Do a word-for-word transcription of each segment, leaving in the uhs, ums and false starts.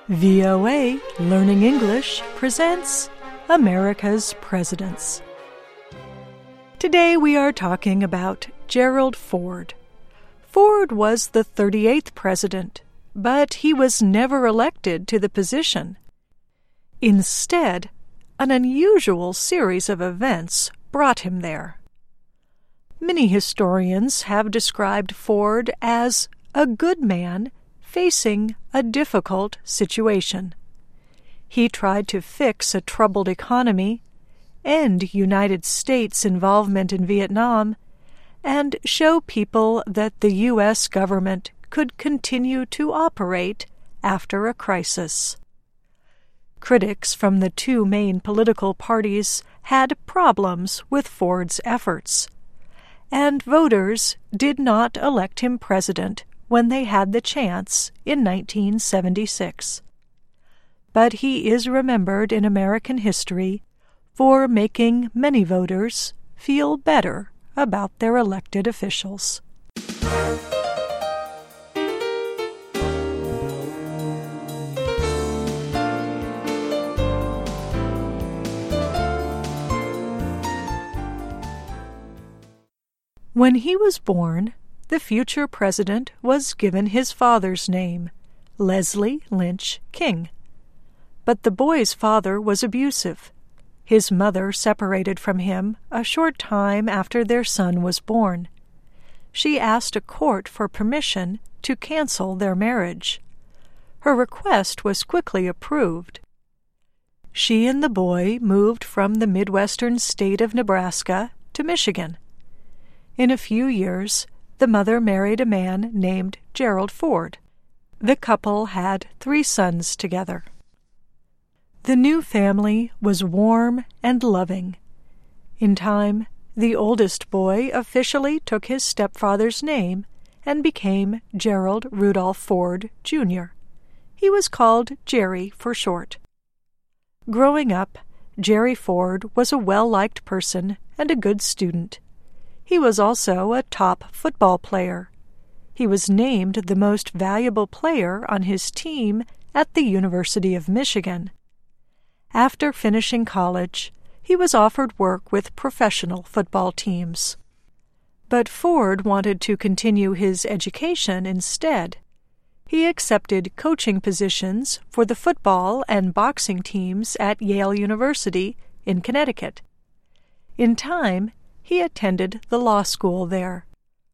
V O A Learning English presents America's Presidents. Today we are talking about Gerald Ford. Ford was the thirty-eighth president, but he was never elected to the position. Instead, an unusual series of events brought him there. Many historians have described Ford as a good man facing a difficult situation. He tried to fix a troubled economy, end United States involvement in Vietnam, and show people that the U S government could continue to operate after a crisis. Critics from the two main political parties had problems with Ford's efforts, and voters did not elect him president when they had the chance in nineteen seventy-six. But he is remembered in American history for making many voters feel better about their elected officials. When he was born, the future president was given his father's name, Leslie Lynch King. But the boy's father was abusive. His mother separated from him a short time after their son was born. She asked a court for permission to cancel their marriage. Her request was quickly approved. She and the boy moved from the Midwestern state of Nebraska to Michigan. In a few years, the mother married a man named Gerald Ford. The couple had three sons together. The new family was warm and loving. In time, the oldest boy officially took his stepfather's name and became Gerald Rudolph Ford, Junior He was called Jerry for short. Growing up, Jerry Ford was a well-liked person and a good student. He was also a top football player. He was named the most valuable player on his team at the University of Michigan. After finishing college, he was offered work with professional football teams. But Ford wanted to continue his education instead. He accepted coaching positions for the football and boxing teams at Yale University in Connecticut. In time, he attended the law school there.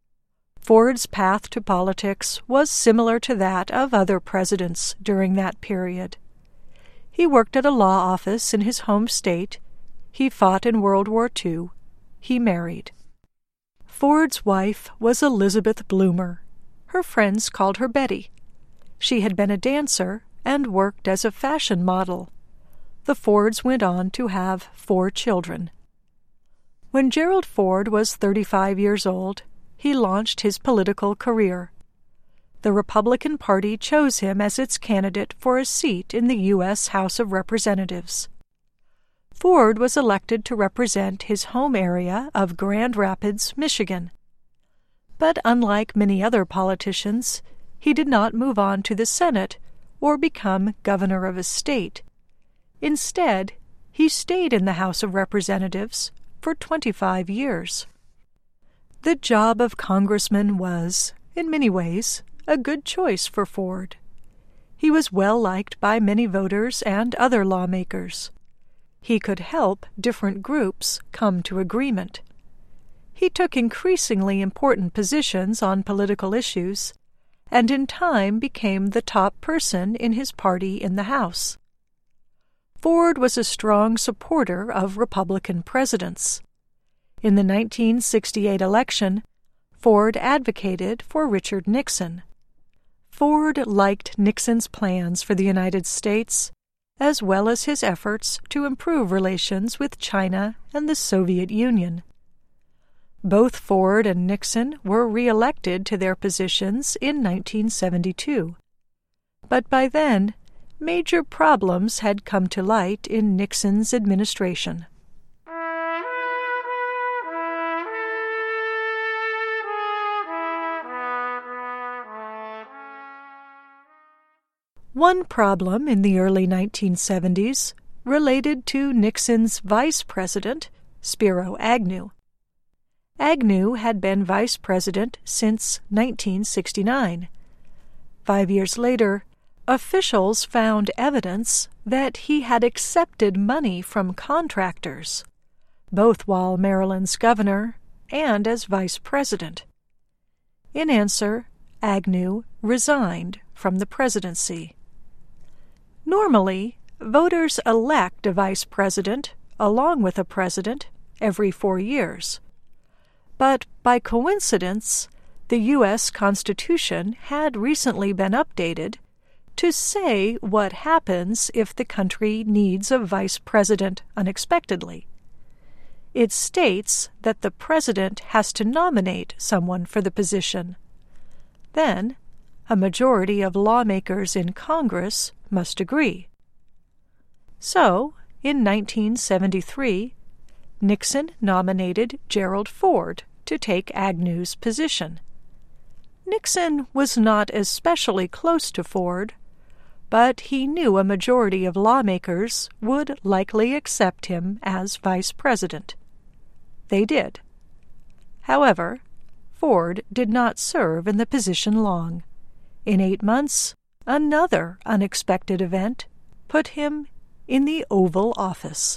Ford's path to politics was similar to that of other presidents during that period. He worked at a law office in his home state. He fought in World War Two. He married. Ford's wife was Elizabeth Bloomer. Her friends called her Betty. She had been a dancer and worked as a fashion model. The Fords went on to have four children. When Gerald Ford was thirty-five years old, he launched his political career. The Republican Party chose him as its candidate for a seat in the U S House of Representatives. Ford was elected to represent his home area of Grand Rapids, Michigan. But unlike many other politicians, he did not move on to the Senate or become governor of a state. Instead, he stayed in the House of Representatives for twenty-five years. The job of congressman was, in many ways, a good choice for Ford. He was well liked by many voters and other lawmakers. He could help different groups come to agreement. He took increasingly important positions on political issues, and in time became the top person in his party in the House. Ford was a strong supporter of Republican presidents. In the nineteen sixty-eight election, Ford advocated for Richard Nixon. Ford liked Nixon's plans for the United States, as well as his efforts to improve relations with China and the Soviet Union. Both Ford and Nixon were re-elected to their positions in nineteen seventy-two. But by then, major problems had come to light in Nixon's administration. One problem in the early nineteen seventies related to Nixon's vice president, Spiro Agnew. Agnew had been vice president since nineteen sixty-nine. Five years later, officials found evidence that he had accepted money from contractors, both while Maryland's governor and as vice president. In answer, Agnew resigned from the presidency. Normally, voters elect a vice president along with a president every four years. But by coincidence, the U S Constitution had recently been updated to say what happens if the country needs a vice president unexpectedly. It states that the president has to nominate someone for the position. Then, a majority of lawmakers in Congress must agree. So, in nineteen seventy-three, Nixon nominated Gerald Ford to take Agnew's position. Nixon was not especially close to Ford, but he knew a majority of lawmakers would likely accept him as vice president. They did. However, Ford did not serve in the position long. In eight months, another unexpected event put him in the Oval Office.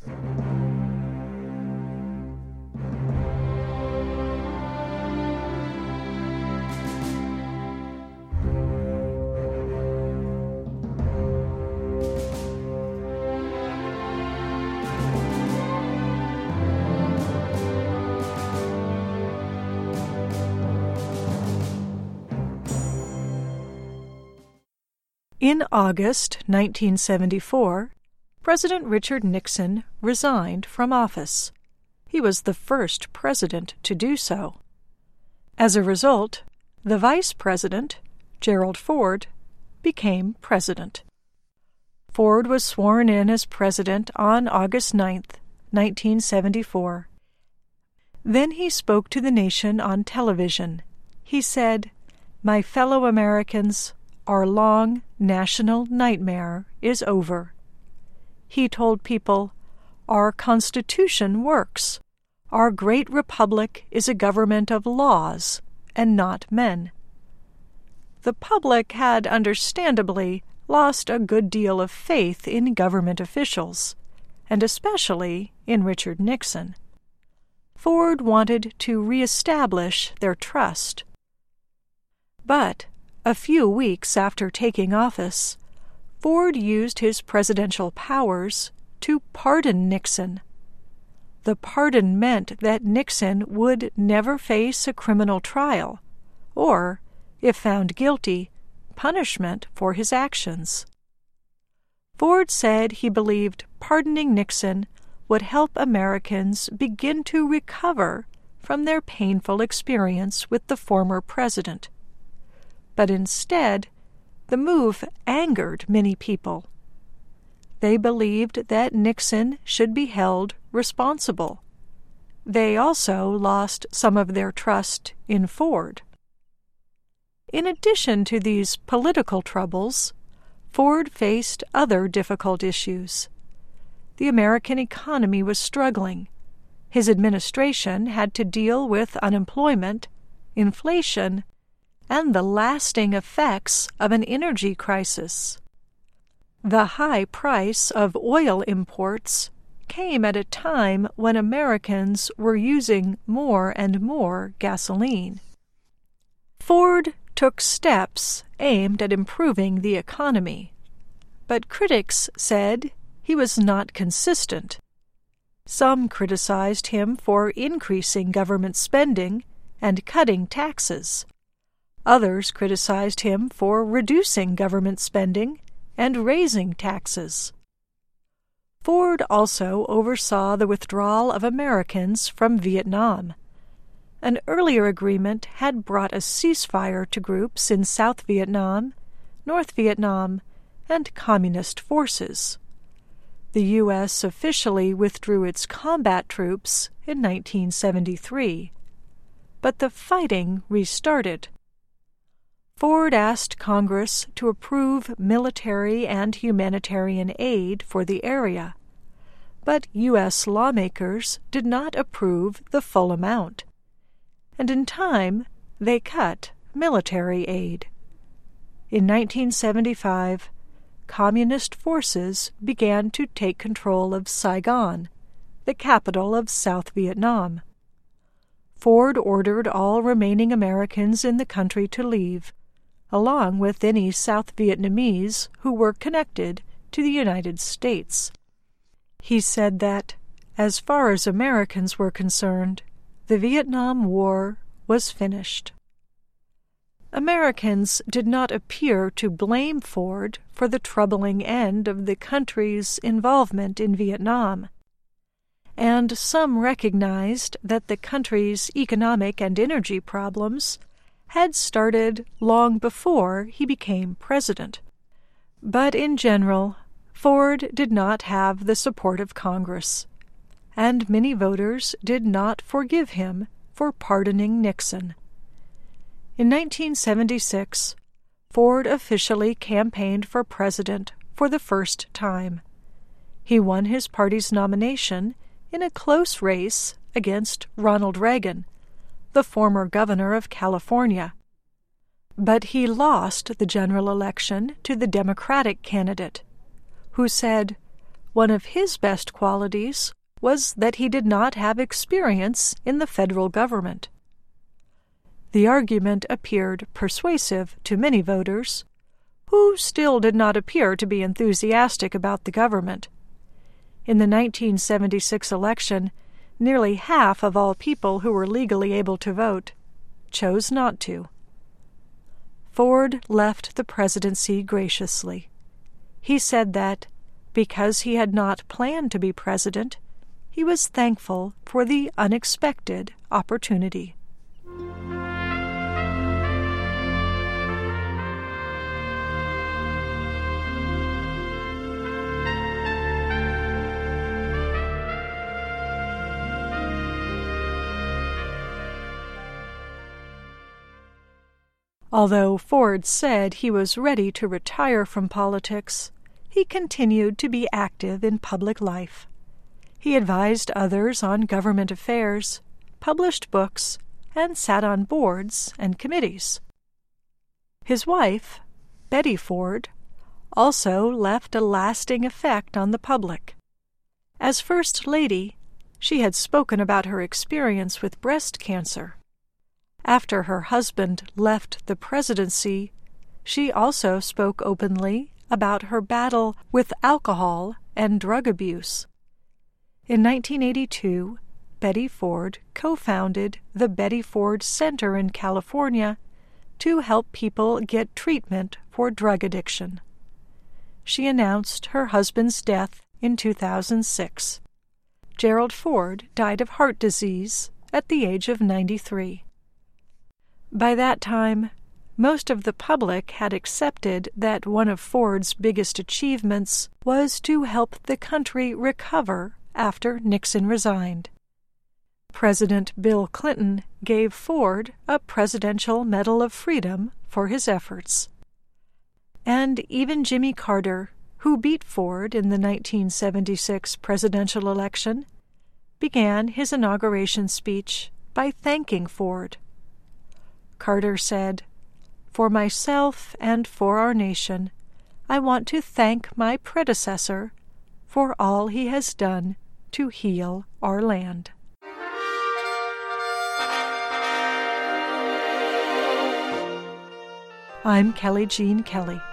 In August nineteen seventy-four, President Richard Nixon resigned from office. He was the first president to do so. As a result, the vice president, Gerald Ford, became president. Ford was sworn in as president on August ninth, nineteen seventy-four. Then he spoke to the nation on television. He said, "My fellow Americans, our long national nightmare is over." He told people, "Our Constitution works. Our great republic is a government of laws and not men." The public had understandably lost a good deal of faith in government officials, and especially in Richard Nixon. Ford wanted to reestablish their trust. But a few weeks after taking office, Ford used his presidential powers to pardon Nixon. The pardon meant that Nixon would never face a criminal trial, or, if found guilty, punishment for his actions. Ford said he believed pardoning Nixon would help Americans begin to recover from their painful experience with the former president. But instead, the move angered many people. They believed that Nixon should be held responsible. They also lost some of their trust in Ford. In addition to these political troubles, Ford faced other difficult issues. The American economy was struggling. His administration had to deal with unemployment, inflation, and the lasting effects of an energy crisis. The high price of oil imports came at a time when Americans were using more and more gasoline. Ford took steps aimed at improving the economy, but critics said he was not consistent. Some criticized him for increasing government spending and cutting taxes. Others criticized him for reducing government spending and raising taxes. Ford also oversaw the withdrawal of Americans from Vietnam. An earlier agreement had brought a ceasefire to groups in South Vietnam, North Vietnam, and communist forces. The U S officially withdrew its combat troops in nineteen seventy-three, but the fighting restarted. Ford asked Congress to approve military and humanitarian aid for the area, but U S lawmakers did not approve the full amount, and in time they cut military aid. In nineteen seventy-five, Communist forces began to take control of Saigon, the capital of South Vietnam. Ford ordered all remaining Americans in the country to leave, along with any South Vietnamese who were connected to the United States. He said that, as far as Americans were concerned, the Vietnam War was finished. Americans did not appear to blame Ford for the troubling end of the country's involvement in Vietnam, and some recognized that the country's economic and energy problems had started long before he became president. But in general, Ford did not have the support of Congress, and many voters did not forgive him for pardoning Nixon. In nineteen seventy-six, Ford officially campaigned for president for the first time. He won his party's nomination in a close race against Ronald Reagan, the former governor of California. But he lost the general election to the Democratic candidate, who said one of his best qualities was that he did not have experience in the federal government. The argument appeared persuasive to many voters, who still did not appear to be enthusiastic about the government. In the nineteen seventy-six election, nearly half of all people who were legally able to vote chose not to. Ford left the presidency graciously. He said that, because he had not planned to be president, he was thankful for the unexpected opportunity. Although Ford said he was ready to retire from politics, he continued to be active in public life. He advised others on government affairs, published books, and sat on boards and committees. His wife, Betty Ford, also left a lasting effect on the public. As First Lady, she had spoken about her experience with breast cancer. After her husband left the presidency, she also spoke openly about her battle with alcohol and drug abuse. In nineteen eighty-two, Betty Ford co-founded the Betty Ford Center in California to help people get treatment for drug addiction. She announced her husband's death in two thousand six. Gerald Ford died of heart disease at the age of ninety-three. By that time, most of the public had accepted that one of Ford's biggest achievements was to help the country recover after Nixon resigned. President Bill Clinton gave Ford a Presidential Medal of Freedom for his efforts. And even Jimmy Carter, who beat Ford in the nineteen seventy-six presidential election, began his inauguration speech by thanking Ford. Carter said, "For myself and for our nation, I want to thank my predecessor for all he has done to heal our land." I'm Kelly Jean Kelly.